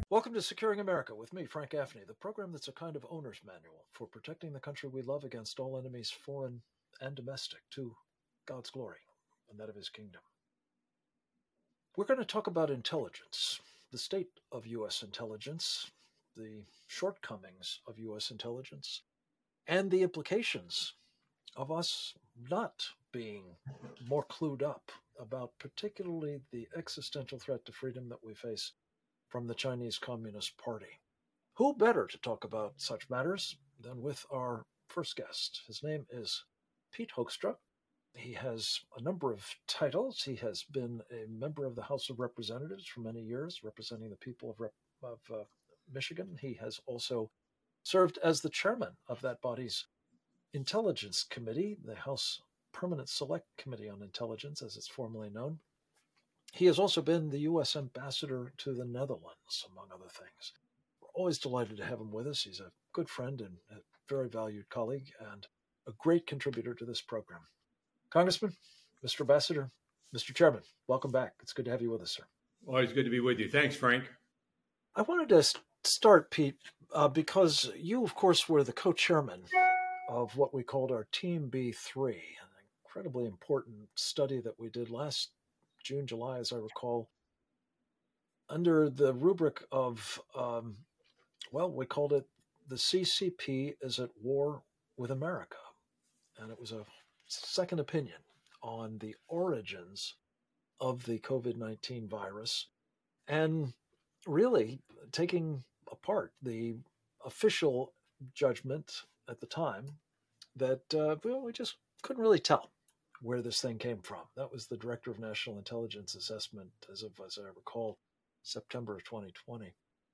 Welcome to Securing America with me, Frank Gaffney, the program that's a kind of owner's manual for protecting the country we love against all enemies, foreign and domestic, to God's glory and that of his kingdom. We're going to talk about intelligence, the state of U.S. intelligence, the shortcomings of U.S. intelligence, and the implications of us not being more clued up about particularly the existential threat to freedom that we face from the Chinese Communist Party. Who better to talk about such matters than with our first guest? His name is Pete Hoekstra. He has a number of titles. He has been a member of the House of Representatives for many years, representing the people of Michigan. He has also served as the chairman of that body's Intelligence Committee, the House Permanent Select Committee on Intelligence, as it's formally known. He has also been the U.S. ambassador to the Netherlands, among other things. We're always delighted to have him with us. He's a good friend and a very valued colleague and a great contributor to this program. Congressman, Mr. Ambassador, Mr. Chairman, welcome back. It's good to have you with us, sir. Always good to be with you. Thanks, Frank. I wanted to start, Pete, because you, of course, were the co-chairman of what we called our Team B3, an incredibly important study that we did last June, July, as I recall, under the rubric of, we called it the CCP is at war with America. And it was a second opinion on the origins of the COVID-19 virus and really taking apart the official judgment at the time that we just couldn't really tell where this thing came from. That was the Director of National Intelligence Assessment, as I recall, September of 2020.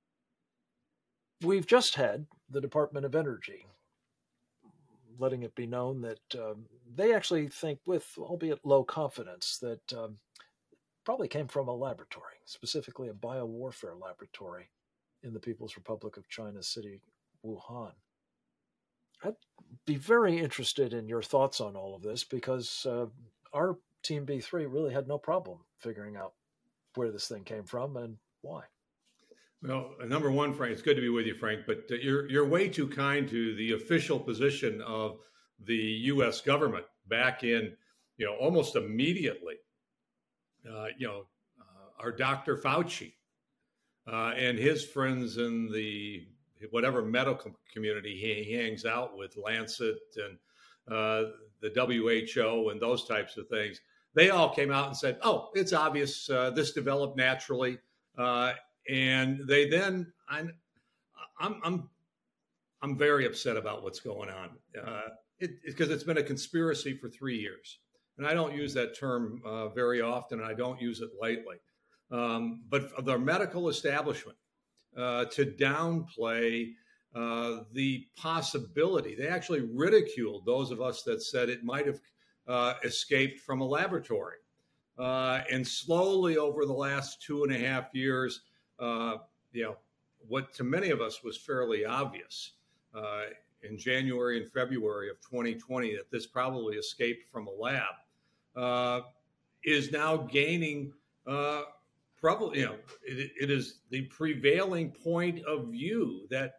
We've just had the Department of Energy letting it be known that they actually think, with albeit low confidence, that probably came from a laboratory, specifically a biowarfare laboratory in the People's Republic of China's city, Wuhan. I'd be very interested in your thoughts on all of this because our Team B3 really had no problem figuring out where this thing came from and why. Well, number one, Frank, it's good to be with you, Frank, but you're way too kind to the official position of the U.S. government back in, almost immediately. Our Dr. Fauci and his friends in the whatever medical community he hangs out with, Lancet and the WHO and those types of things, they all came out and said, "Oh, it's obvious. This developed naturally." And they then, I'm very upset about what's going on because it's been a conspiracy for 3 years, and I don't use that term very often, and I don't use it lightly. But of the medical establishment to downplay the possibility, they actually ridiculed those of us that said it might have escaped from a laboratory, and slowly over the last 2.5 years. What to many of us was fairly obvious in January and February of 2020 that this probably escaped from a lab is now gaining probably, it is the prevailing point of view that,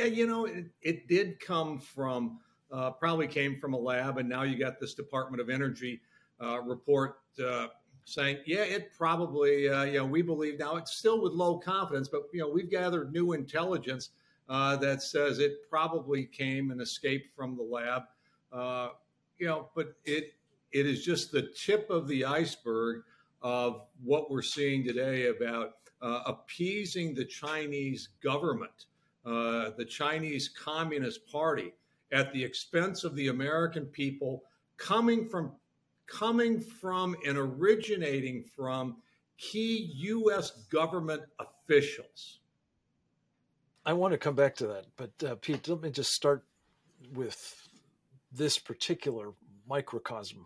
it did come from, probably came from a lab, and now you got this Department of Energy report saying, it probably, we believe now, it's still with low confidence, but, we've gathered new intelligence that says it probably came and escaped from the lab, but it is just the tip of the iceberg of what we're seeing today about appeasing the Chinese government, the Chinese Communist Party, at the expense of the American people, coming from and originating from key U.S. government officials. I want to come back to that, but Pete, let me just start with this particular microcosm.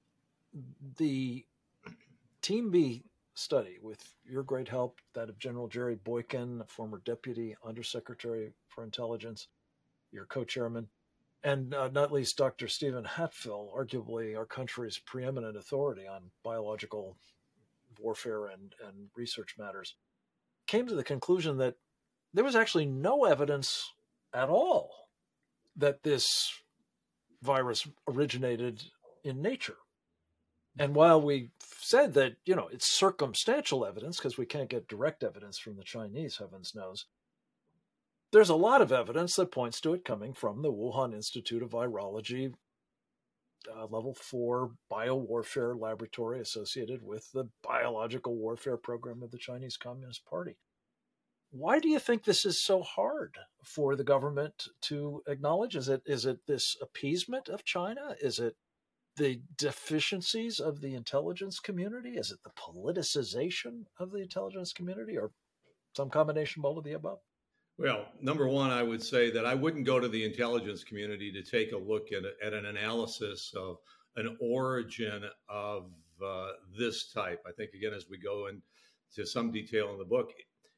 The Team B study, with your great help, that of General Jerry Boykin, a former Deputy Undersecretary for Intelligence, your co-chairman, and not least Dr. Stephen Hatfill, arguably our country's preeminent authority on biological warfare and research matters, came to the conclusion that there was actually no evidence at all that this virus originated in nature. And while we said that, it's circumstantial evidence because we can't get direct evidence from the Chinese, heavens knows, there's a lot of evidence that points to it coming from the Wuhan Institute of Virology, level 4 biowarfare laboratory associated with the biological warfare program of the Chinese Communist Party. Why do you think this is so hard for the government to acknowledge? Is it this appeasement of China? Is it the deficiencies of the intelligence community? Is it the politicization of the intelligence community, or some combination of all of the above? Well, number one, I would say that I wouldn't go to the intelligence community to take a look at an analysis of an origin of this type. I think, again, as we go into some detail in the book,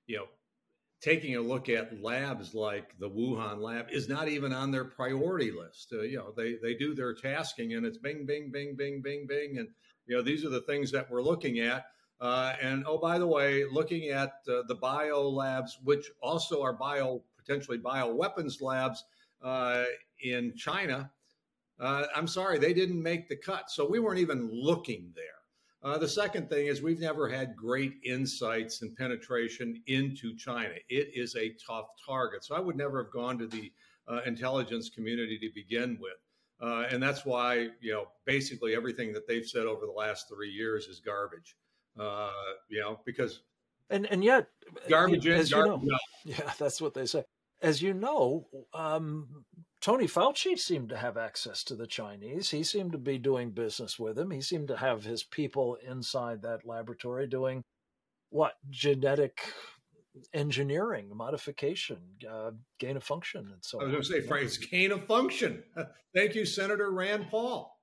taking a look at labs like the Wuhan lab is not even on their priority list. They do their tasking and it's bing, bing, bing, bing, bing, bing. And, these are the things that we're looking at. And, oh, by the way, looking at the bio labs, which also are potentially bioweapons labs in China, I'm sorry, they didn't make the cut. So we weren't even looking there. The second thing is we've never had great insights and penetration into China. It is a tough target. So I would never have gone to the intelligence community to begin with. And that's why, basically everything that they've said over the last 3 years is garbage. Because and yet garbage in, garbage out. Yeah, that's what they say. As you know, Tony Fauci seemed to have access to the Chinese. He seemed to be doing business with them. He seemed to have his people inside that laboratory doing genetic engineering, modification, gain of function, and so on. I was going to say, Frank, it's gain of function. Thank you, Senator Rand Paul.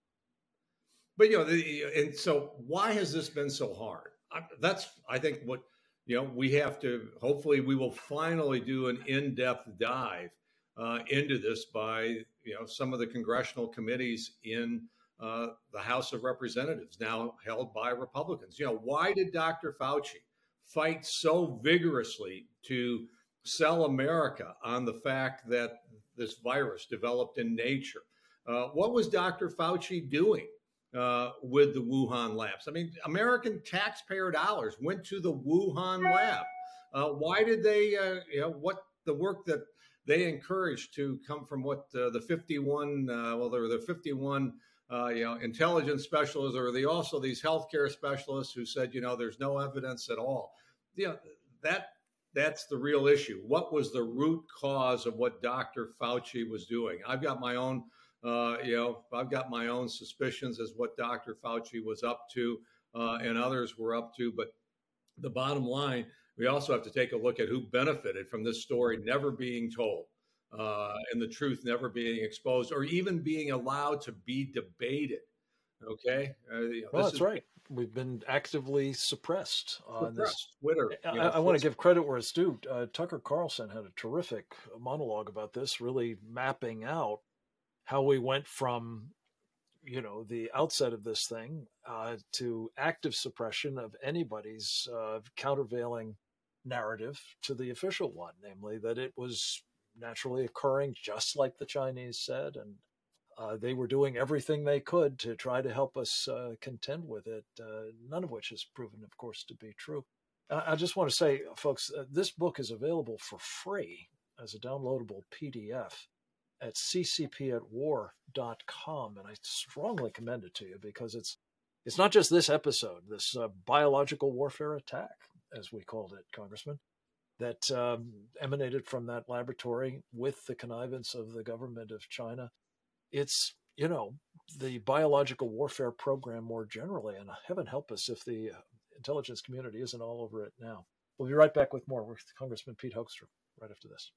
But, and so why has this been so hard? That's, I think, what, we have to, hopefully we will finally do an in-depth dive into this by, some of the congressional committees in the House of Representatives, now held by Republicans. Why did Dr. Fauci fight so vigorously to sell America on the fact that this virus developed in nature? What was Dr. Fauci doing with the Wuhan labs? I mean, American taxpayer dollars went to the Wuhan lab. Why did they, what the work that they encouraged to come from the 51, there were the 51, intelligence specialists, or also these healthcare specialists who said, there's no evidence at all. That's the real issue. What was the root cause of what Dr. Fauci was doing? I've got my own suspicions as what Dr. Fauci was up to and others were up to. But the bottom line, we also have to take a look at who benefited from this story never being told and the truth never being exposed or even being allowed to be debated. Okay. That's right. We've been actively suppressed on this. Twitter. I want to give credit where it's due. Tucker Carlson had a terrific monologue about this, really mapping out how we went from, the outset of this thing to active suppression of anybody's countervailing narrative to the official one, namely that it was naturally occurring just like the Chinese said, and they were doing everything they could to try to help us contend with it, none of which has proven, of course, to be true. I just want to say, folks, this book is available for free as a downloadable PDF at ccpatwar.com, and I strongly commend it to you because it's not just this episode, this biological warfare attack, as we called it, Congressman, that emanated from that laboratory with the connivance of the government of China. It's, the biological warfare program more generally, and heaven help us if the intelligence community isn't all over it now. We'll be right back with more with Congressman Pete Hoekstra right after this.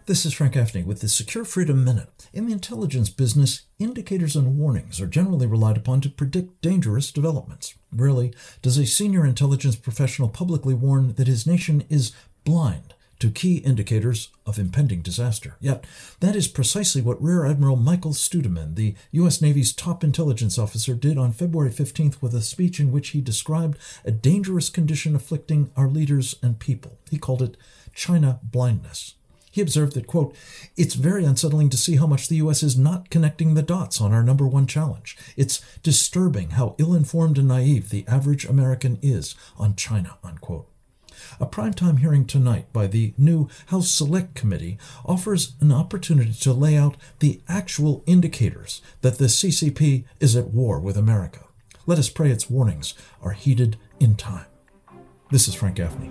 This is Frank Gaffney with the Secure Freedom Minute. In the intelligence business, indicators and warnings are generally relied upon to predict dangerous developments. Rarely does a senior intelligence professional publicly warn that his nation is blind to key indicators of impending disaster. Yet, that is precisely what Rear Admiral Michael Studeman, the U.S. Navy's top intelligence officer, did on February 15th with a speech in which he described a dangerous condition afflicting our leaders and people. He called it China blindness. He observed that, quote, "It's very unsettling to see how much the U.S. is not connecting the dots on our number one challenge. It's disturbing how ill-informed and naive the average American is on China," unquote. A primetime hearing tonight by the new House Select Committee offers an opportunity to lay out the actual indicators that the CCP is at war with America. Let us pray its warnings are heeded in time. This is Frank Gaffney.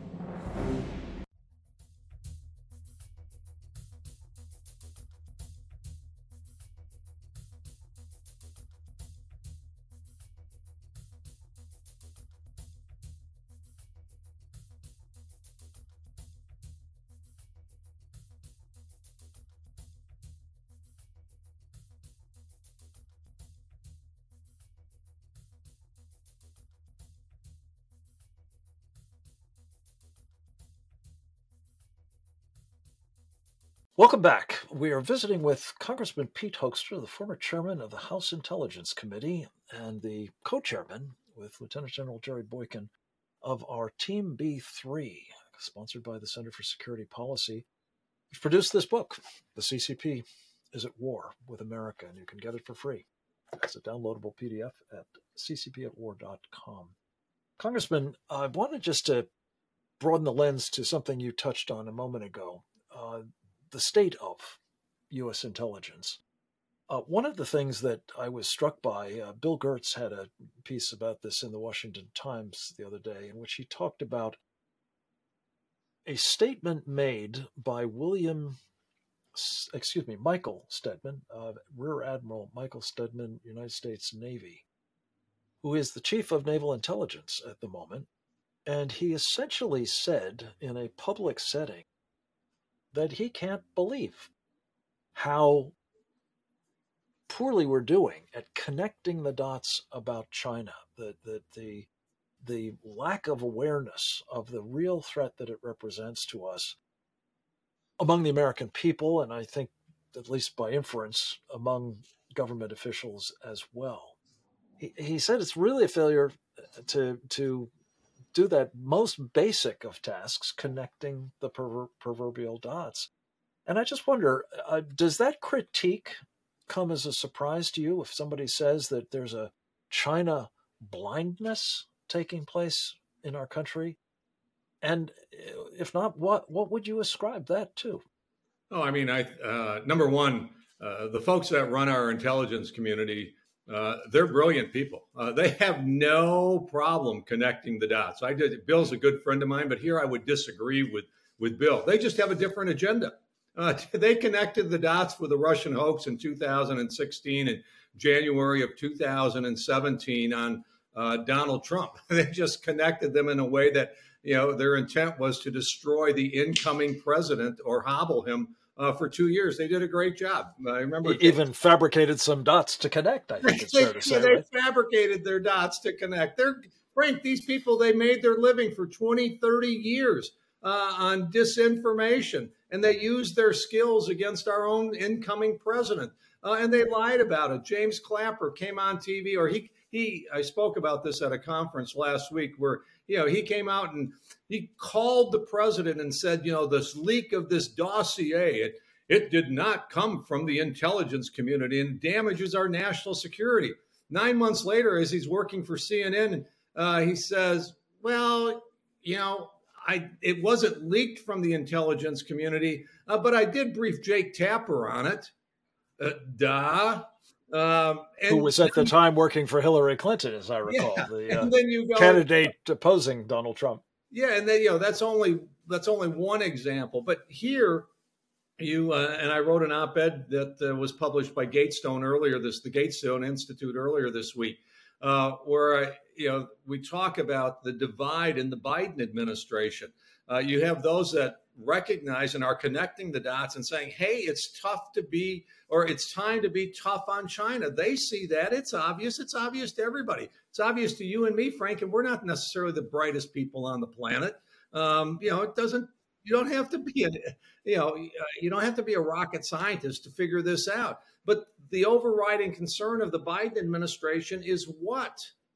Welcome back. We are visiting with Congressman Pete Hoekstra, the former chairman of the House Intelligence Committee and the co-chairman with Lieutenant General Jerry Boykin of our Team B3, sponsored by the Center for Security Policy, which produced this book, The CCP is at War with America, and you can get it for free as a downloadable PDF at ccpatwar.com. Congressman, I wanted just to broaden the lens to something you touched on a moment ago. The state of U.S. intelligence. One of the things that I was struck by, Bill Gertz had a piece about this in the Washington Times the other day, in which he talked about a statement made by Michael Stedman, Rear Admiral Michael Stedman, United States Navy, who is the chief of naval intelligence at the moment. And he essentially said in a public setting that he can't believe how poorly we're doing at connecting the dots about China, the lack of awareness of the real threat that it represents to us among the American people, and I think, at least by inference, among government officials as well. He said it's really a failure to do that most basic of tasks, connecting the proverbial dots. And I just wonder, does that critique come as a surprise to you if somebody says that there's a China blindness taking place in our country? And if not, what would you ascribe that to? Oh, I mean, number one, the folks that run our intelligence community, they're brilliant people. They have no problem connecting the dots. Bill's a good friend of mine, but here I would disagree with Bill. They just have a different agenda. They connected the dots with the Russian hoax in 2016 and January of 2017 on Donald Trump. They just connected them in a way that, their intent was to destroy the incoming president or hobble him for 2 years. They did a great job. I remember even fabricated some dots to connect. I think it's fair to say. They fabricated their dots to connect. Frank, these people, they made their living for 20, 30 years on disinformation, and they used their skills against our own incoming president. And they lied about it. James Clapper came on TV, or I spoke about this at a conference last week where, he came out and he called the president and said, this leak of this dossier, it did not come from the intelligence community and damages our national security. 9 months later, as he's working for CNN, he says, well, it wasn't leaked from the intelligence community, but I did brief Jake Tapper on it. Who was at the time working for Hillary Clinton, as I recall, the candidate opposing Donald Trump. Yeah, and then that's only one example. But here, and I wrote an op-ed that was published by the Gatestone Institute earlier this week, where we talk about the divide in the Biden administration. You have those that recognize and are connecting the dots and saying, hey, it's tough to be, or it's time to be tough on China. They see that. It's obvious. It's obvious to everybody. It's obvious to you and me, Frank, and we're not necessarily the brightest people on the planet. It doesn't, you don't have to be you don't have to be a rocket scientist to figure this out. But the overriding concern of the Biden administration is what?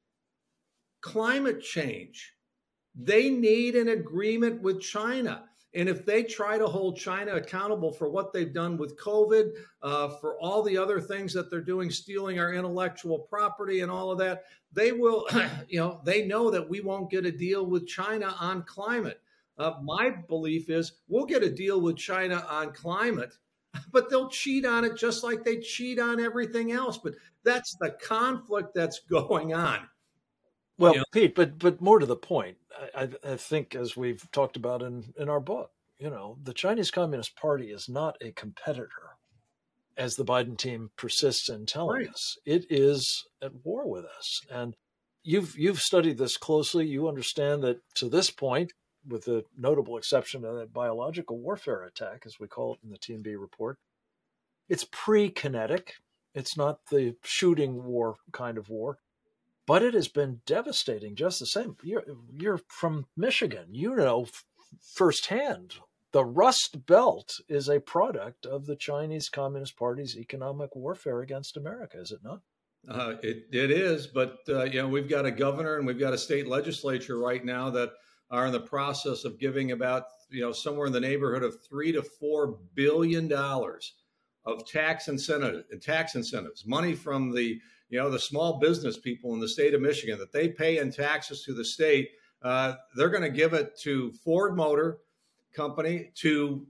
Climate change. They need an agreement with China. And if they try to hold China accountable for what they've done with COVID, for all the other things that they're doing, stealing our intellectual property and all of that, they will, they know that we won't get a deal with China on climate. My belief is we'll get a deal with China on climate, but they'll cheat on it just like they cheat on everything else. But that's the conflict that's going on. Well, Pete, but more to the point, I think, as we've talked about in our book, the Chinese Communist Party is not a competitor, as the Biden team persists in telling us. It is at war with us. And you've studied this closely. You understand that to this point, with the notable exception of that biological warfare attack, as we call it in the TMB report, it's pre-kinetic. It's not the shooting war kind of war. But it has been devastating just the same. You're from Michigan. Firsthand, the Rust Belt is a product of the Chinese Communist Party's economic warfare against America, is it not? It is, but we've got a governor and we've got a state legislature right now that are in the process of giving about somewhere in the neighborhood of $3 to $4 billion of tax incentives, money from the small business people in the state of Michigan that they pay in taxes to the state. They're going to give it to Ford Motor Company to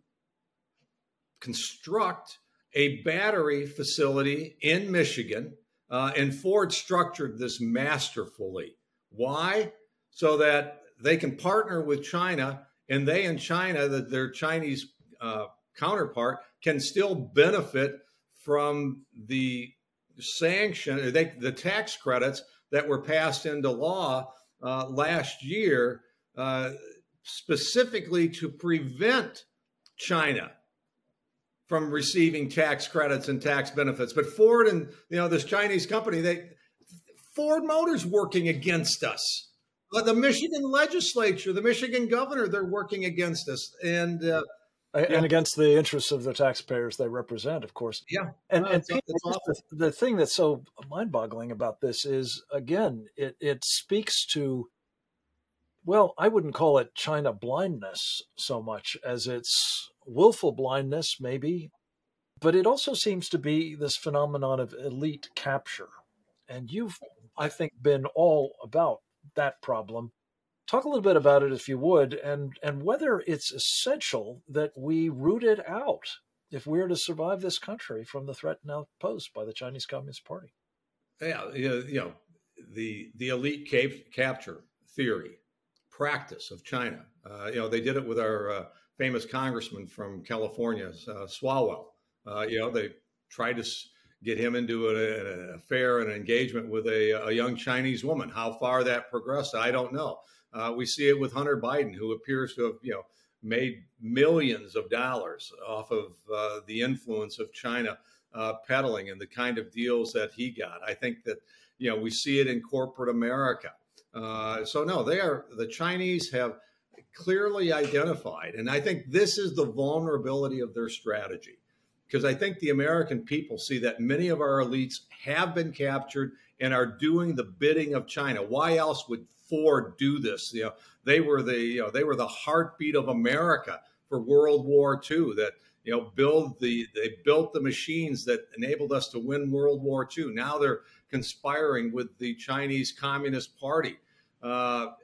construct a battery facility in Michigan. And Ford structured this masterfully. Why? So that they can partner with China, and they in China, their Chinese counterpart, can still benefit from the the tax credits that were passed into law last year, specifically to prevent China from receiving tax credits and tax benefits. But Ford and this Chinese company, Ford Motors working against us. The Michigan legislature, the Michigan governor, they're working against us. And against the interests of the taxpayers they represent, of course. Yeah. And Pete, the thing that's so mind-boggling about this is, again, it speaks to, well, I wouldn't call it China blindness so much as it's willful blindness, maybe, but it also seems to be this phenomenon of elite capture. And you've, I think, been all about that problem. Talk a little bit about it, if you would, and whether it's essential that we root it out if we're to survive this country from the threat now posed by the Chinese Communist Party. Yeah, the elite capture theory, practice of China. They did it with our famous congressman from California, Swalwell. They tried to get him into an affair and an engagement with a young Chinese woman. How far that progressed, I don't know. We see it with Hunter Biden, who appears to have, made millions of dollars off of the influence of China peddling and the kind of deals that he got. I think that, we see it in corporate America. The Chinese have clearly identified, and I think this is the vulnerability of their strategy, because I think the American people see that many of our elites have been captured and are doing the bidding of China. Why else would Ford do this? They were the heartbeat of America for World War II. That they built the machines that enabled us to win World War II. Now they're conspiring with the Chinese Communist Party. So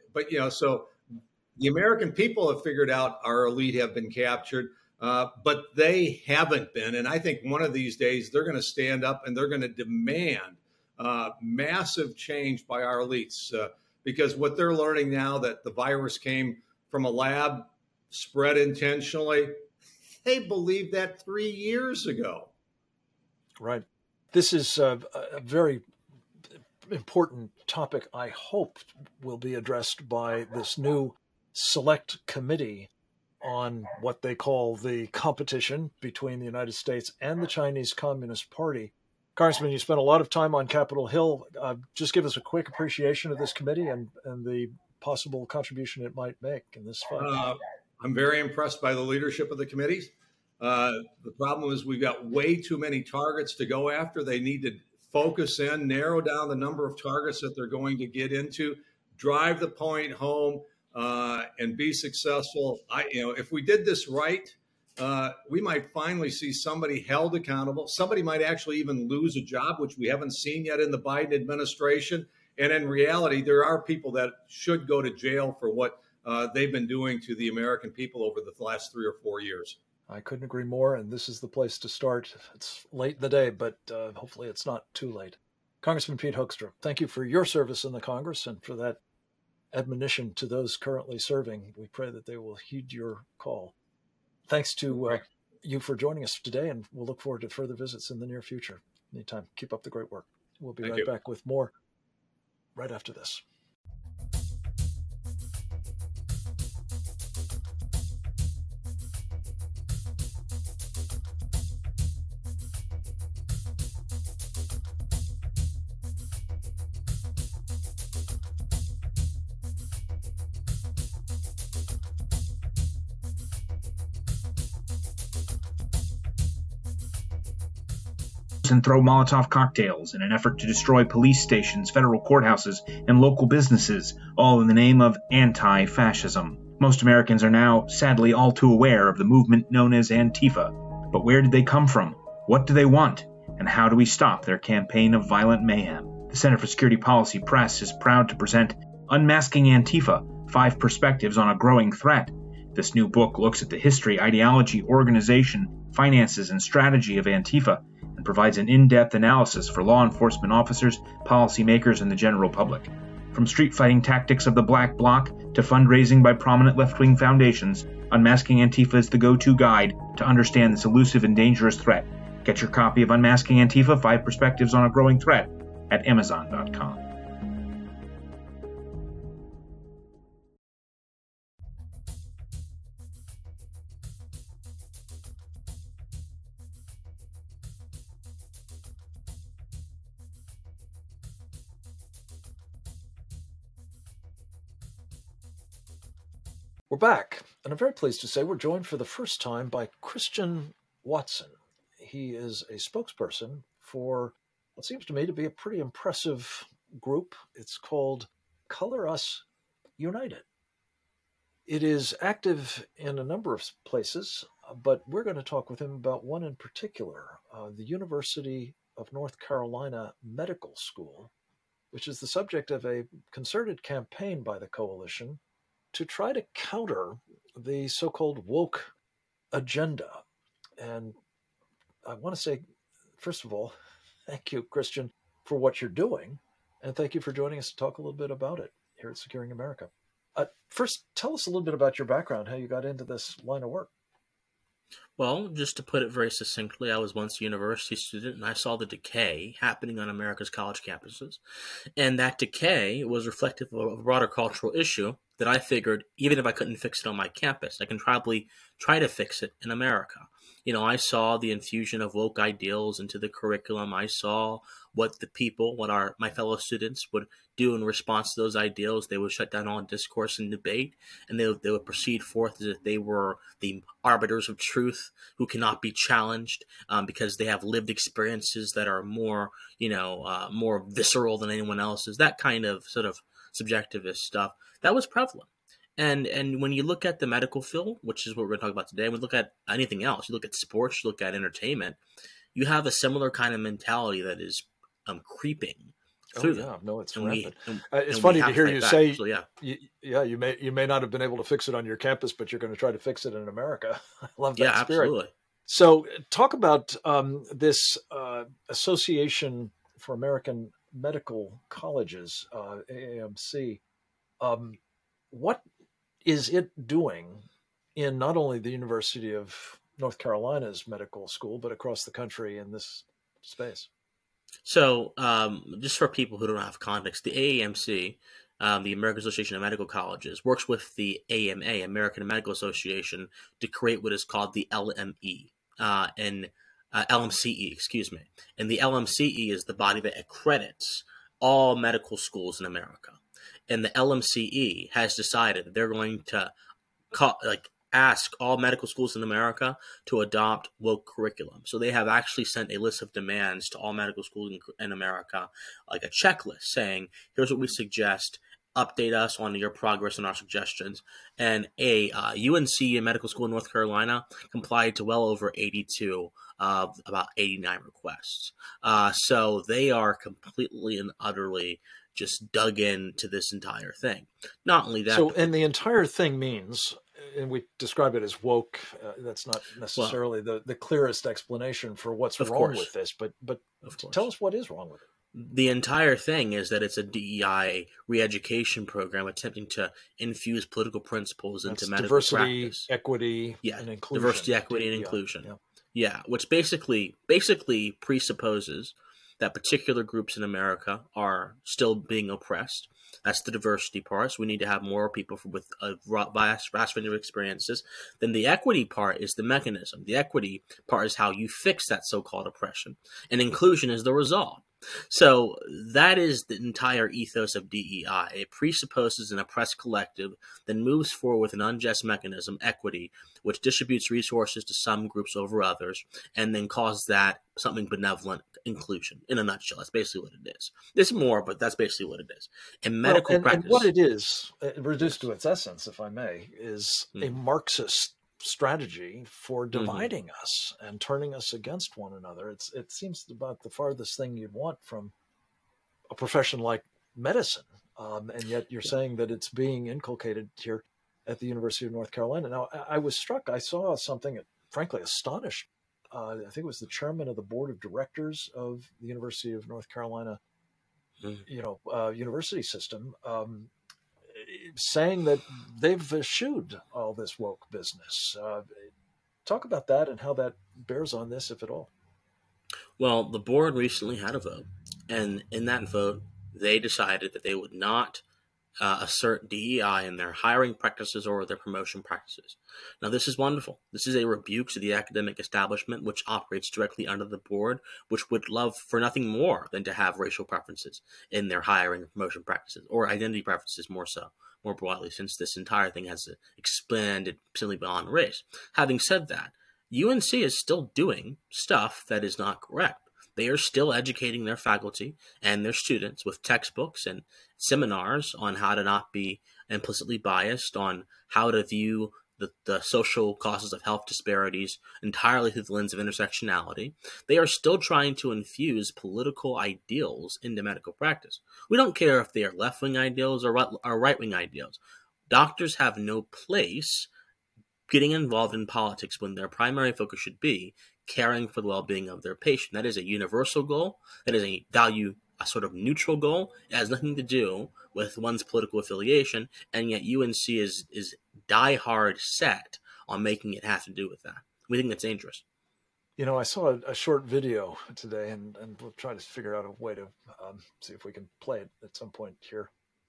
the American people have figured out our elite have been captured, but they haven't been. And I think one of these days they're going to stand up and they're going to demand massive change by our elites. Because what they're learning now, that the virus came from a lab, spread intentionally, they believed that 3 years ago. Right. This is a very important topic I hope will be addressed by this new select committee on what they call the competition between the United States and the Chinese Communist Party. Congressman, you spent a lot of time on Capitol Hill. Just give us a quick appreciation of this committee and the possible contribution it might make in this fight. I'm very impressed by the leadership of the committees. The problem is we've got way too many targets to go after. They need to focus in, narrow down the number of targets that they're going to get into, drive the point home, and be successful. If we did this right, we might finally see somebody held accountable. Somebody might actually even lose a job, which we haven't seen yet in the Biden administration. And in reality, there are people that should go to jail for what they've been doing to the American people over the last 3 or 4 years. I couldn't agree more, and this is the place to start. It's late in the day, but hopefully it's not too late. Congressman Pete Hoekstra, thank you for your service in the Congress and for that admonition to those currently serving. We pray that they will heed your call. Thanks to you for joining us today, and we'll look forward to further visits in the near future. Anytime. Keep up the great work. We'll be right back with more right after this. And throw Molotov cocktails in an effort to destroy police stations, federal courthouses, and local businesses, all in the name of anti-fascism. Most Americans are now, sadly, all too aware of the movement known as Antifa. But where did they come from? What do they want? And how do we stop their campaign of violent mayhem? The Center for Security Policy Press is proud to present Unmasking Antifa, 5 Perspectives on a Growing Threat. This new book looks at the history, ideology, organization, finances, and strategy of Antifa, and provides an in-depth analysis for law enforcement officers, policymakers, and the general public. From street fighting tactics of the Black Bloc to fundraising by prominent left-wing foundations, Unmasking Antifa is the go-to guide to understand this elusive and dangerous threat. Get your copy of Unmasking Antifa, 5 Perspectives on a Growing Threat at Amazon.com. We're back, and I'm very pleased to say we're joined for the first time by Christian Watson. He is a spokesperson for what seems to me to be a pretty impressive group. It's called Color Us United. It is active in a number of places, but we're going to talk with him about one in particular, the University of North Carolina Medical School, which is the subject of a concerted campaign by the coalition to try to counter the so-called woke agenda. And I want to say, first of all, thank you, Christian, for what you're doing. And thank you for joining us to talk a little bit about it here at Securing America. First, tell us a little bit about your background, how you got into this line of work. Well, just to put it very succinctly, I was once a university student, and I saw the decay happening on America's college campuses. And that decay was reflective of a broader cultural issue that I figured, even if I couldn't fix it on my campus, I can probably try to fix it in America. You know, I saw the infusion of woke ideals into the curriculum. I saw what the people, my fellow students would do in response to those ideals. They would shut down all discourse and debate, and they would proceed forth as if they were the arbiters of truth who cannot be challenged because they have lived experiences that are more visceral than anyone else's. That kind of sort of subjectivist stuff that was prevalent. And when you look at the medical field, which is what we're going to talk about today, we look at anything else, you look at sports, you look at entertainment, you have a similar kind of mentality that is creeping through them. No, it's rampant. It's funny to hear you say, so, you may not have been able to fix it on your campus, but you're going to try to fix it in America. I love that spirit. Absolutely. So talk about this Association for American Medical Colleges, AAMC. What is it doing in not only the University of North Carolina's medical school, but across the country in this space? So just for people who don't have context, the AAMC the American Association of Medical Colleges, works with the AMA, American Medical Association, to create what is called the LME and LMCE, excuse me. And the LMCE is the body that accredits all medical schools in America. And the LMCE has decided that they're going to ask all medical schools in America to adopt woke curriculum. So they have actually sent a list of demands to all medical schools in America, like a checklist saying, here's what we suggest, update us on your progress and our suggestions. And UNC Medical School in North Carolina complied to well over 82 of about 89 requests. So they are completely and utterly just dug into this entire thing. Not only that. So, and the entire thing means, and we describe it as woke, that's not necessarily the clearest explanation for what's wrong with this, but tell us what is wrong with it. The entire thing is that it's a DEI re-education program attempting to infuse political principles into medical diversity, practice. Equity, and inclusion. Diversity, equity, and inclusion. Yeah, which basically presupposes that particular groups in America are still being oppressed. That's the diversity part. So we need to have more people with a vast range of experiences. Then the equity part is the mechanism. The equity part is how you fix that so-called oppression. And inclusion is the result. So that is the entire ethos of DEI. It presupposes an oppressed collective, then moves forward with an unjust mechanism, equity, which distributes resources to some groups over others, and then calls that something benevolent, inclusion. In a nutshell, that's basically what it is. There's more, but that's basically what it is. In medical practice, and what it is, reduced to its essence, if I may, is a Marxist strategy for dividing us and turning us against one another. It seems about the farthest thing you'd want from a profession like medicine, and yet you're saying that it's being inculcated here at the University of North Carolina. Now, I was struck. I saw something that frankly astonished. I think it was the chairman of the board of directors of the University of North Carolina, university system, saying that they've eschewed all this woke business. Talk about that and how that bears on this, if at all. Well, the board recently had a vote, and in that vote, they decided that they would not assert DEI in their hiring practices or their promotion practices. Now, this is wonderful. This is a rebuke to the academic establishment, which operates directly under the board, which would love for nothing more than to have racial preferences in their hiring and promotion practices, or identity preferences more broadly, since this entire thing has expanded simply beyond race. Having said that, UNC is still doing stuff that is not correct. They are still educating their faculty and their students with textbooks and seminars on how to not be implicitly biased, on how to view the social causes of health disparities entirely through the lens of intersectionality. They are still trying to infuse political ideals into medical practice. We don't care if they are left-wing ideals or right-wing ideals. Doctors have no place getting involved in politics when their primary focus should be caring for the well-being of their patient. That is a universal goal. That is a sort of neutral goal. It has nothing to do with one's political affiliation, and yet UNC is die-hard set on making it have to do with that. We think that's dangerous. I saw a short video today, and we'll try to figure out a way to see if we can play it at some point here.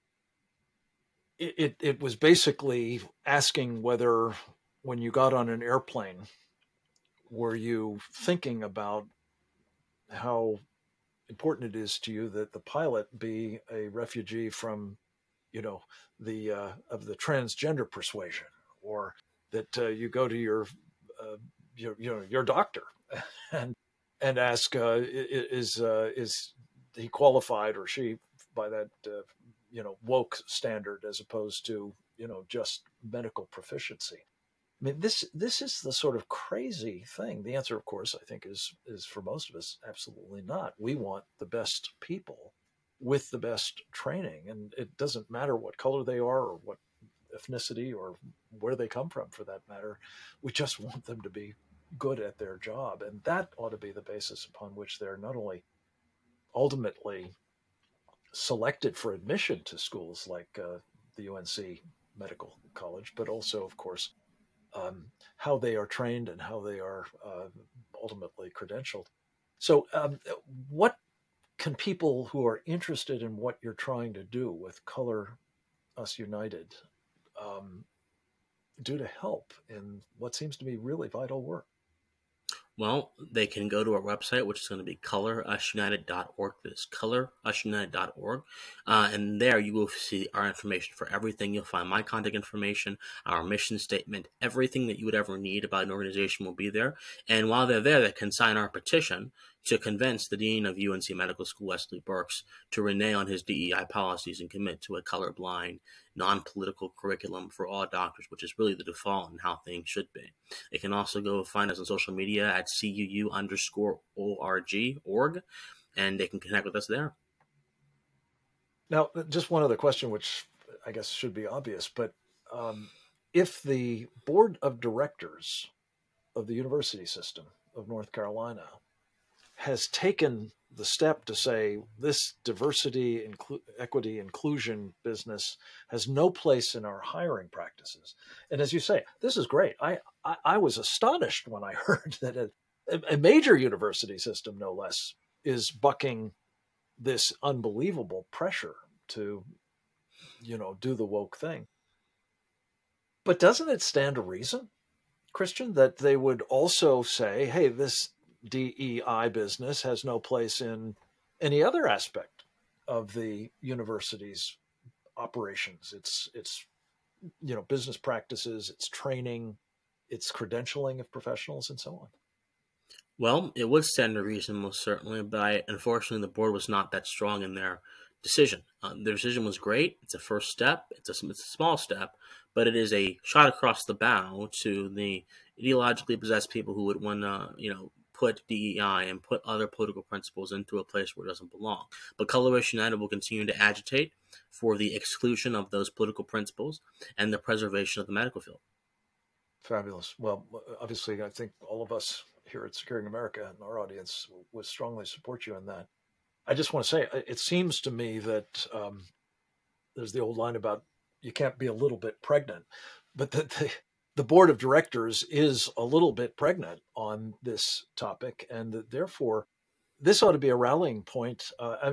It was basically asking whether, when you got on an airplane, were you thinking about how important it is to you that the pilot be a refugee from, of the transgender persuasion, or that you go to your doctor and ask, is he qualified or she by that woke standard, as opposed to just medical proficiency. I mean, this is the sort of crazy thing. The answer, of course, I think is for most of us, absolutely not. We want the best people with the best training, and it doesn't matter what color they are or what ethnicity or where they come from, for that matter. We just want them to be good at their job, and that ought to be the basis upon which they're not only ultimately selected for admission to schools like the UNC Medical College, but also, of course, how they are trained and how they are ultimately credentialed. So what can people who are interested in what you're trying to do with Color Us United do to help in what seems to be really vital work? Well, they can go to our website, which is going to be colorusunited.org. This is colorusunited.org. And there you will see our information for everything. You'll find my contact information, our mission statement, everything that you would ever need about an organization will be there. And while they're there, they can sign our petition to convince the Dean of UNC Medical School, Wesley Burks, to renege on his DEI policies and commit to a colorblind, non-political curriculum for all doctors, which is really the default in how things should be. They can also go find us on social media at CUU_org, and they can connect with us there. Now, just one other question, which I guess should be obvious, but if the board of directors of the university system of North Carolina has taken the step to say this diversity, equity, inclusion business has no place in our hiring practices. And as you say, this is great. I was astonished when I heard that a major university system, no less, is bucking this unbelievable pressure to, do the woke thing. But doesn't it stand to reason, Christian, that they would also say, hey, this DEI business has no place in any other aspect of the university's operations. It's business practices, it's training, it's credentialing of professionals, and so on. Well, it would stand to reason, most certainly, but unfortunately the board was not that strong in their decision. Their decision was great. It's a first step. It's a small step, but it is a shot across the bow to the ideologically possessed people who would want to, put DEI and put other political principles into a place where it doesn't belong. But Color Us United will continue to agitate for the exclusion of those political principles and the preservation of the medical field. Fabulous. Well, obviously, I think all of us here at Securing America and our audience would strongly support you in that. I just want to say, it seems to me that there's the old line about you can't be a little bit pregnant, but that the board of directors is a little bit pregnant on this topic, and that therefore this ought to be a rallying point.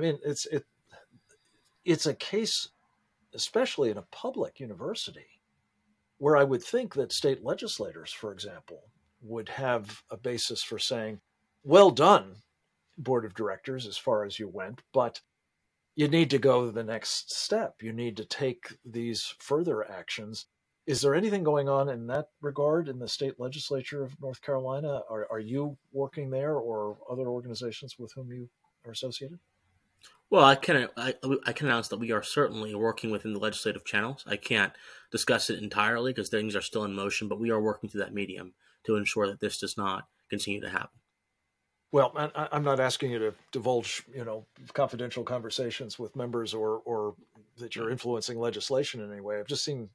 It's a case, especially in a public university, where I would think that state legislators, for example, would have a basis for saying, well done, board of directors, as far as you went, but you need to go the next step. You need to take these further actions. Is there anything going on in that regard in the state legislature of North Carolina? Are you working there, or other organizations with whom you are associated? Well, I can announce that we are certainly working within the legislative channels. I can't discuss it entirely because things are still in motion, but we are working through that medium to ensure that this does not continue to happen. Well, I'm not asking you to divulge, confidential conversations with members or that you're influencing legislation in any way. I've just seen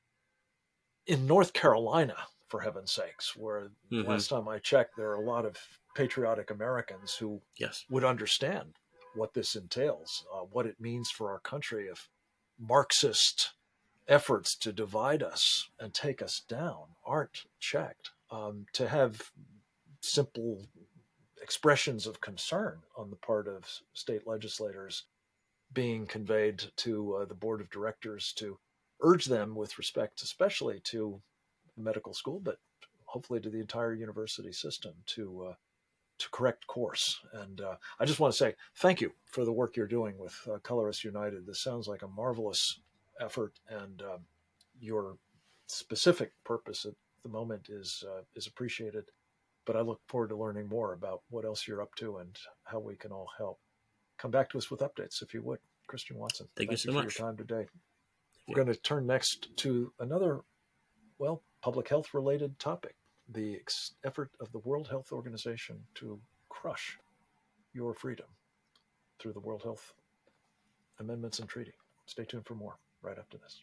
in North Carolina, for heaven's sakes, where last time I checked, there are a lot of patriotic Americans who would understand what this entails, what it means for our country if Marxist efforts to divide us and take us down aren't checked. To have simple expressions of concern on the part of state legislators being conveyed to the board of directors to urge them with respect, especially to the medical school, but hopefully to the entire university system to correct course. And I just want to say thank you for the work you're doing with Color Us United. This sounds like a marvelous effort, and your specific purpose at the moment is appreciated. But I look forward to learning more about what else you're up to and how we can all help. Come back to us with updates, if you would. Christian Watson, thank you so much for your time today. We're going to turn next to another, public health related topic, the effort of the World Health Organization to crush your freedom through the World Health Amendments and Treaty. Stay tuned for more right after this.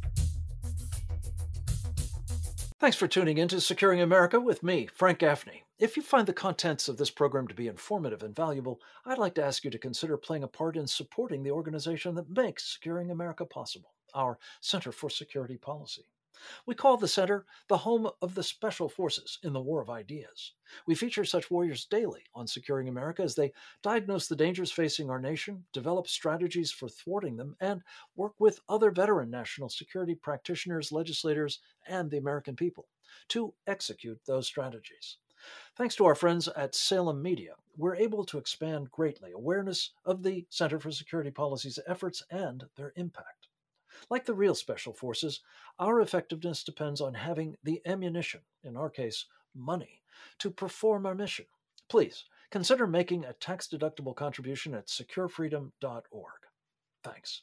Thanks for tuning in to Securing America with me, Frank Gaffney. If you find the contents of this program to be informative and valuable, I'd like to ask you to consider playing a part in supporting the organization that makes Securing America possible, our Center for Security Policy. We call the center the home of the special forces in the war of ideas. We feature such warriors daily on Securing America as they diagnose the dangers facing our nation, develop strategies for thwarting them, and work with other veteran national security practitioners, legislators, and the American people to execute those strategies. Thanks to our friends at Salem Media, we're able to expand greatly awareness of the Center for Security Policy's efforts and their impact. Like the real special forces, our effectiveness depends on having the ammunition, in our case, money, to perform our mission. Please consider making a tax-deductible contribution at securefreedom.org. Thanks.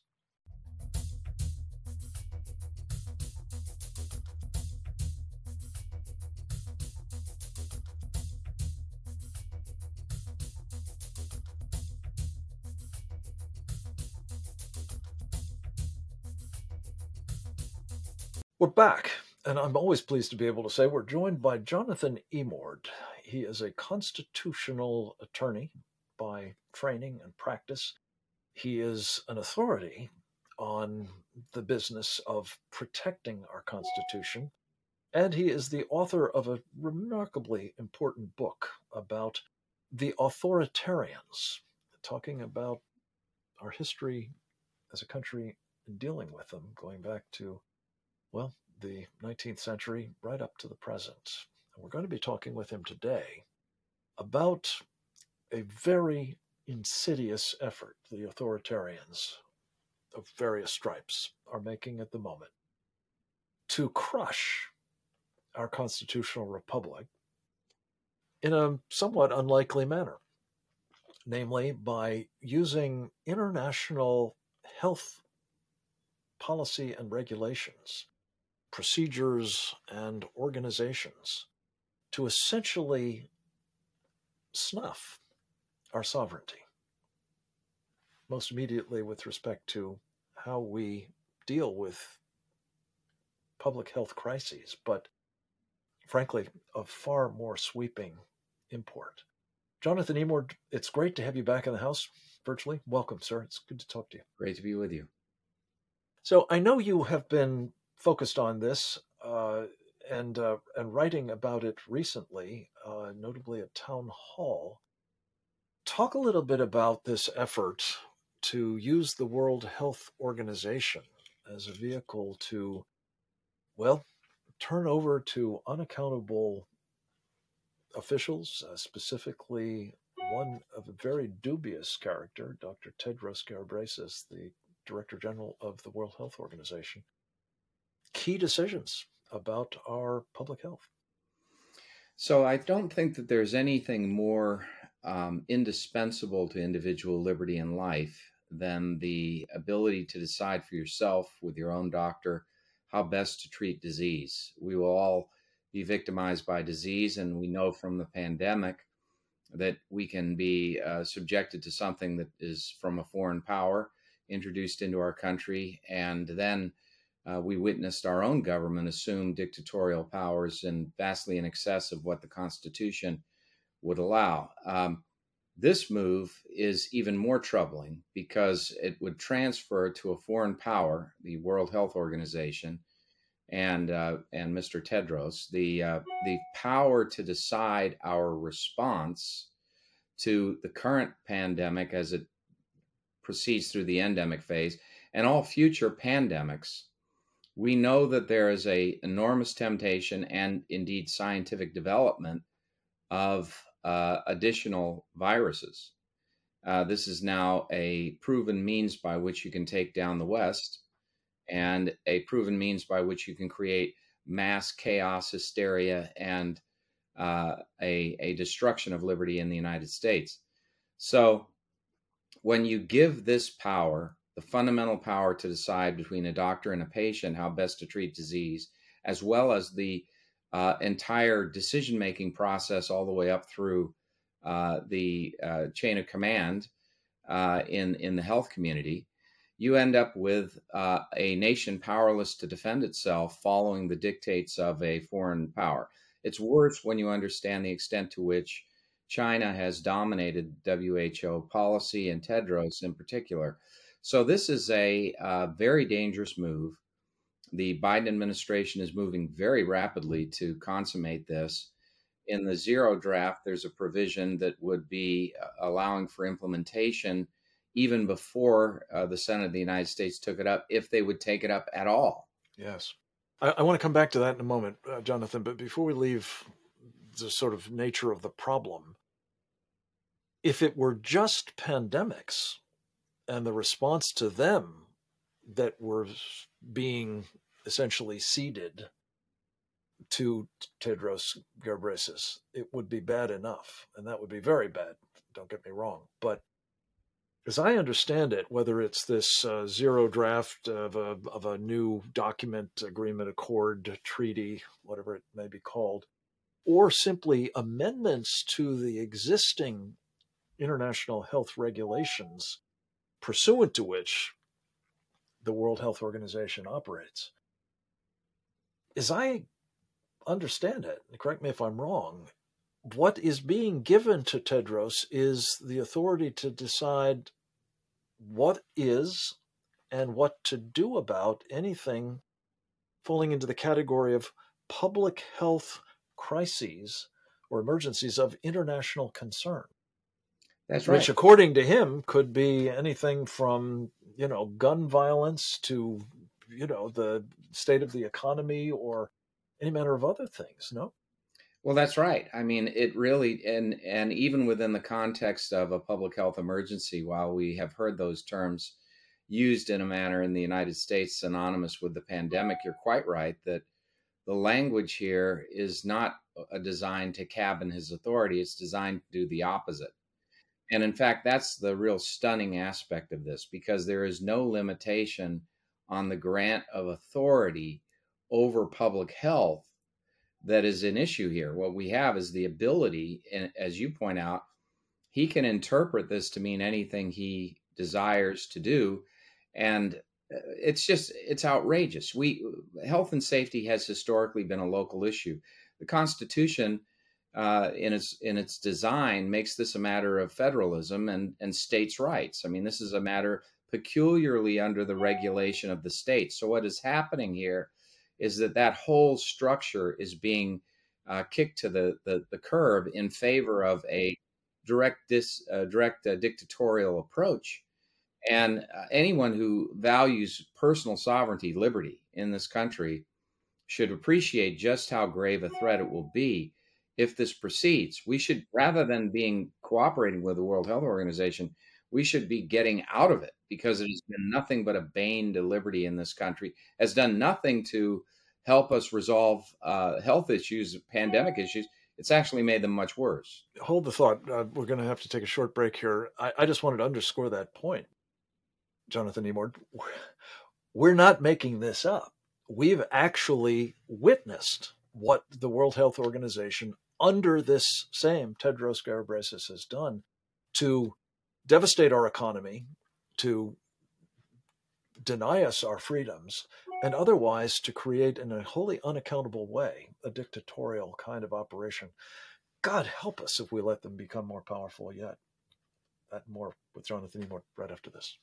We're back, and I'm always pleased to be able to say we're joined by Jonathan Emord. He is a constitutional attorney by training and practice. He is an authority on the business of protecting our Constitution, and he is the author of a remarkably important book about the authoritarians, talking about our history as a country in dealing with them, going back to the 19th century right up to the present. And we're going to be talking with him today about a very insidious effort the authoritarians of various stripes are making at the moment to crush our constitutional republic in a somewhat unlikely manner, namely by using international health policy and regulations, procedures, and organizations to essentially snuff our sovereignty, most immediately with respect to how we deal with public health crises, but frankly, of far more sweeping import. Jonathan Emord, it's great to have you back in the house virtually. Welcome, sir. It's good to talk to you. Great to be with you. So I know you have been focused on this and writing about it recently, notably at Town Hall. Talk a little bit about this effort to use the World Health Organization as a vehicle to, turn over to unaccountable officials, specifically one of a very dubious character, Dr. Tedros Ghebreyesus, the Director General of the World Health Organization, key decisions about our public health. So I don't think that there's anything more indispensable to individual liberty in life than the ability to decide for yourself with your own doctor how best to treat disease. We will all be victimized by disease, and we know from the pandemic that we can be subjected to something that is from a foreign power introduced into our country, and then we witnessed our own government assume dictatorial powers and vastly in excess of what the Constitution would allow. This move is even more troubling because it would transfer to a foreign power, the World Health Organization, and Mr. Tedros, the power to decide our response to the current pandemic as it proceeds through the endemic phase and all future pandemics. We know that there is an enormous temptation and indeed scientific development of additional viruses. This is now a proven means by which you can take down the West and a proven means by which you can create mass chaos, hysteria, and a destruction of liberty in the United States. So when you give this power, the fundamental power to decide between a doctor and a patient how best to treat disease, as well as the entire decision-making process all the way up through the chain of command in the health community, you end up with a nation powerless to defend itself following the dictates of a foreign power. It's worse when you understand the extent to which China has dominated WHO policy and Tedros in particular. So this is a very dangerous move. The Biden administration is moving very rapidly to consummate this. In the zero draft, there's a provision that would be allowing for implementation even before the Senate of the United States took it up, if they would take it up at all. Yes. I want to come back to that in a moment, Jonathan, but before we leave the sort of nature of the problem, if it were just pandemics and the response to them that were being essentially ceded to Tedros Ghebreyesus, it would be bad enough, and that would be very bad, don't get me wrong. But as I understand it, whether it's this zero draft of a new document, agreement, accord, treaty, whatever it may be called, or simply amendments to the existing international health regulations pursuant to which the World Health Organization operates, as I understand it, correct me if I'm wrong, what is being given to Tedros is the authority to decide what is and what to do about anything falling into the category of public health crises or emergencies of international concern. That's right. Which, according to him, could be anything from, gun violence to, the state of the economy or any manner of other things, no? Well, that's right. I mean, it really, and even within the context of a public health emergency, while we have heard those terms used in a manner in the United States synonymous with the pandemic, you're quite right that the language here is not designed to cabin his authority. It's designed to do the opposite. And in fact, that's the real stunning aspect of this, because there is no limitation on the grant of authority over public health that is an issue here. What we have is the ability, and as you point out, he can interpret this to mean anything he desires to do. And it's outrageous. Health and safety has historically been a local issue. The Constitution, in its design, makes this a matter of federalism and states' rights. I mean, this is a matter peculiarly under the regulation of the states. So what is happening here is that whole structure is being kicked to the curb in favor of a direct dictatorial approach. And anyone who values personal sovereignty, liberty in this country should appreciate just how grave a threat it will be if this proceeds. We should, rather than cooperating with the World Health Organization, we should be getting out of it, because it has been nothing but a bane to liberty in this country, has done nothing to help us resolve health issues, pandemic issues. It's actually made them much worse. Hold the thought. We're going to have to take a short break here. I just wanted to underscore that point, Jonathan Emord. We're not making this up. We've actually witnessed what the World Health Organization, under this same Tedros Ghebreyesus, has done to devastate our economy, to deny us our freedoms, and otherwise to create in a wholly unaccountable way a dictatorial kind of operation. God help us if we let them become more powerful yet. That and more with Jonathan Emord right after this.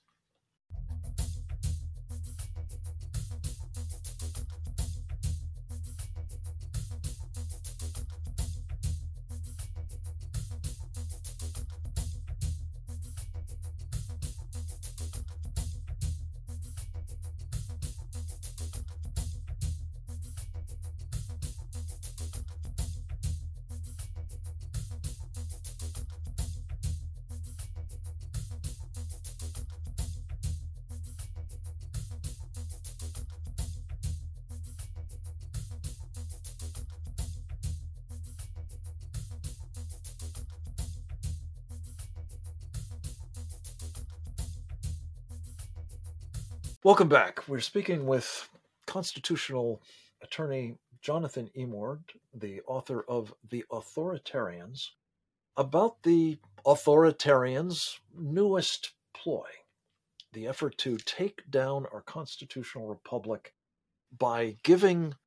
Welcome back. We're speaking with constitutional attorney Jonathan Emord, the author of The Authoritarians, about the authoritarians' newest ploy, the effort to take down our constitutional republic by giving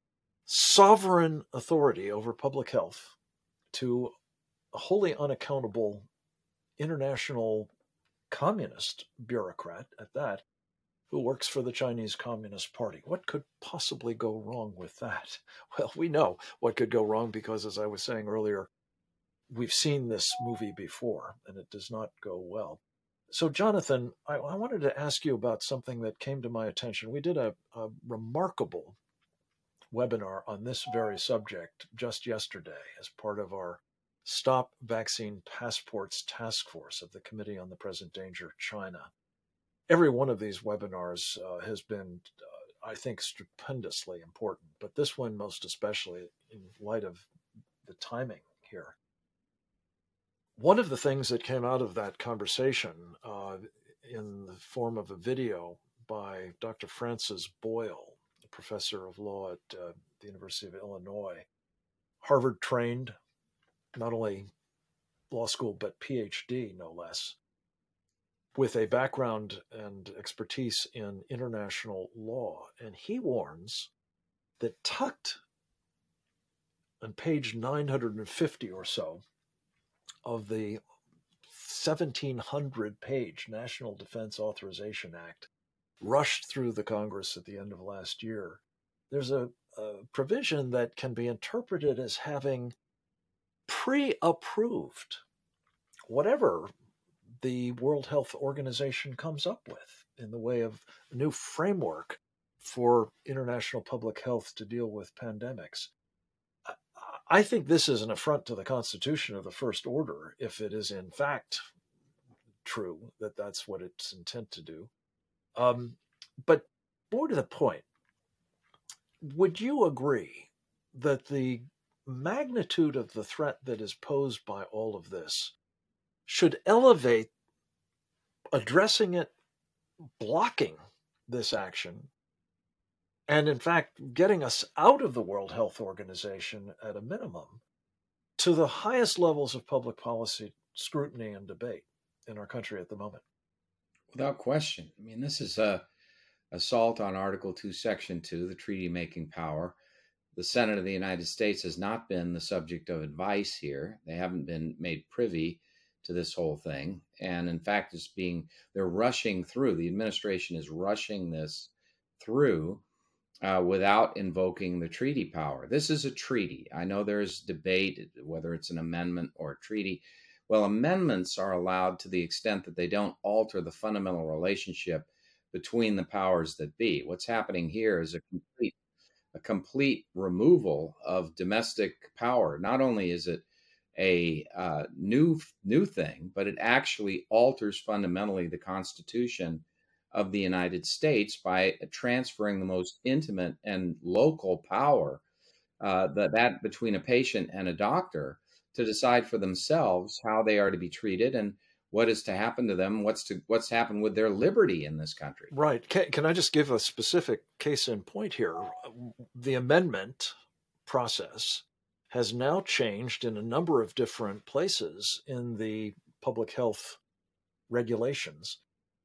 sovereign authority over public health to a wholly unaccountable international communist bureaucrat at that, who works for the Chinese Communist Party. What could possibly go wrong with that? Well, we know what could go wrong because, as I was saying earlier, we've seen this movie before, and it does not go well. So, Jonathan, I wanted to ask you about something that came to my attention. We did a remarkable webinar on this very subject just yesterday as part of our Stop Vaccine Passports Task Force of the Committee on the Present Danger, China. Every one of these webinars has been, I think, stupendously important, but this one most especially in light of the timing here. One of the things that came out of that conversation in the form of a video by Dr. Francis Boyle, a professor of law at the University of Illinois, Harvard trained, not only law school, but PhD, no less, with a background and expertise in international law. And he warns that tucked on page 950 or so of the 1,700-page National Defense Authorization Act, rushed through the Congress at the end of last year, there's a provision that can be interpreted as having pre-approved whatever the World Health Organization comes up with in the way of a new framework for international public health to deal with pandemics. I think this is an affront to the Constitution of the First Order, if it is in fact true that that's what it's intent to do. But more to the point, would you agree that the magnitude of the threat that is posed by all of this should elevate addressing it, blocking this action, and in fact getting us out of the World Health Organization at a minimum to the highest levels of public policy scrutiny and debate in our country at the moment? Without question. I mean, this is a assault on Article 2, Section 2, the treaty-making power. The Senate of the United States has not been the subject of advice here. They haven't been made privy to this whole thing. And in fact, they're rushing through. The administration is rushing this through without invoking the treaty power. This is a treaty. I know there's debate whether it's an amendment or a treaty. Well, amendments are allowed to the extent that they don't alter the fundamental relationship between the powers that be. What's happening here is a complete removal of domestic power. Not only is it a new thing, but it actually alters fundamentally the Constitution of the United States by transferring the most intimate and local power that between a patient and a doctor to decide for themselves how they are to be treated and what is to happen to them, what's happened with their liberty in this country. Right. Can I just give a specific case in point here? The amendment process has now changed in a number of different places in the public health regulations.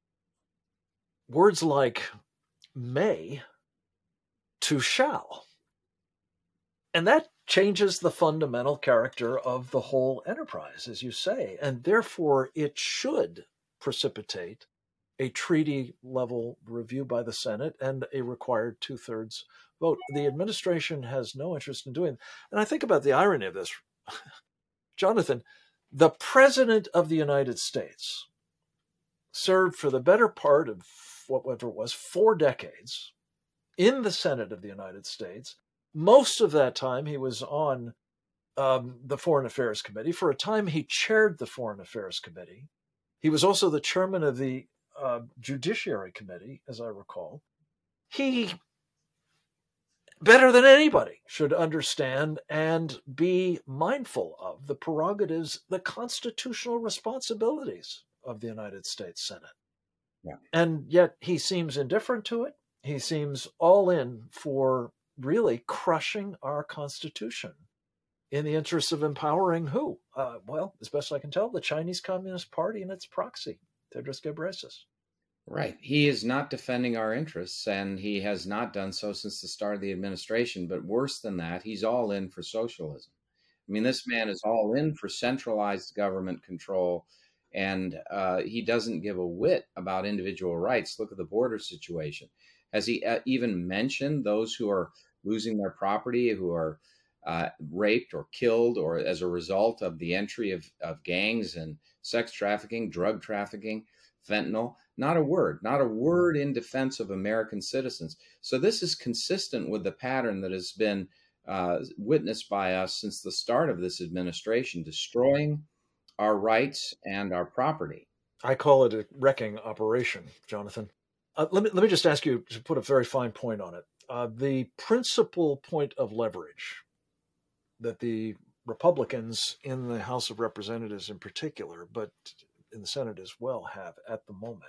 Words like may to shall. And that changes the fundamental character of the whole enterprise, as you say, and therefore it should precipitate a treaty-level review by the Senate and a required two-thirds vote. The administration has no interest in doing it. And I think about the irony of this. Jonathan, the President of the United States served for the better part of whatever it was, 4 decades in the Senate of the United States. Most of that time he was on the Foreign Affairs Committee. For a time, he chaired the Foreign Affairs Committee. He was also the chairman of the Judiciary Committee, as I recall. He, better than anybody, should understand and be mindful of the prerogatives, the constitutional responsibilities of the United States Senate. Yeah. And yet he seems indifferent to it. He seems all in for really crushing our Constitution in the interest of empowering who? Well, as best I can tell, the Chinese Communist Party and its proxy, Tedros Ghebreyesus. Right. He is not defending our interests, and he has not done so since the start of the administration. But worse than that, he's all in for socialism. I mean, this man is all in for centralized government control, and he doesn't give a whit about individual rights. Look at the border situation. Has he even mentioned those who are losing their property, who are raped or killed, or as a result of the entry of gangs and sex trafficking, drug trafficking, fentanyl? Not a word in defense of American citizens. So this is consistent with the pattern that has been witnessed by us since the start of this administration, destroying our rights and our property. I call it a wrecking operation, Jonathan. Let me just ask you to put a very fine point on it. The principal point of leverage that the Republicans in the House of Representatives in particular, but in the Senate as well, have at the moment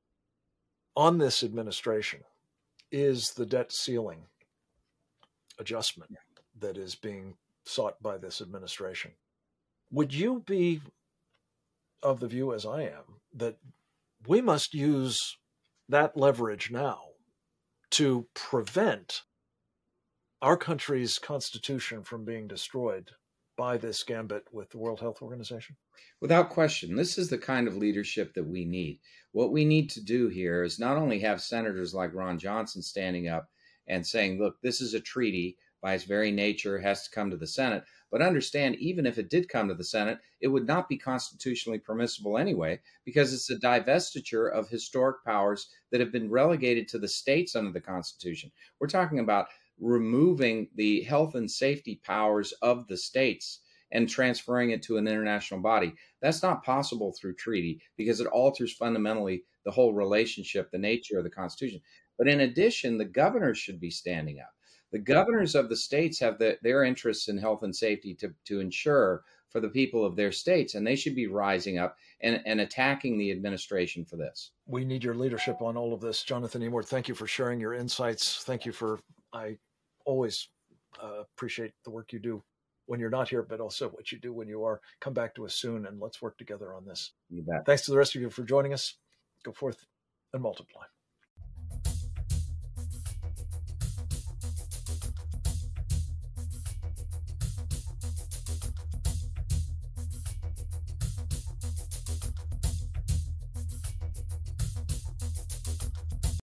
on this administration is the debt ceiling adjustment that is being sought by this administration. Would you be of the view, as I am, that we must use that leverage now to prevent our country's constitution from being destroyed by this gambit with the World Health Organization? Without question, this is the kind of leadership that we need. What we need to do here is not only have senators like Ron Johnson standing up and saying, look, this is a treaty by its very nature, has to come to the Senate, but understand, even if it did come to the Senate, it would not be constitutionally permissible anyway, because it's a divestiture of historic powers that have been relegated to the states under the Constitution. We're talking about removing the health and safety powers of the states and transferring it to an international body. That's not possible through treaty because it alters fundamentally the whole relationship, the nature of the Constitution. But in addition, the governors should be standing up. The governors of the states have their interests in health and safety to ensure for the people of their states, and they should be rising up and attacking the administration for this. We need your leadership on all of this. Jonathan Emord, thank you for sharing your insights. Thank you I always appreciate the work you do when you're not here, but also what you do when you are. Come back to us soon, and let's work together on this. You bet. Thanks to the rest of you for joining us. Go forth and multiply.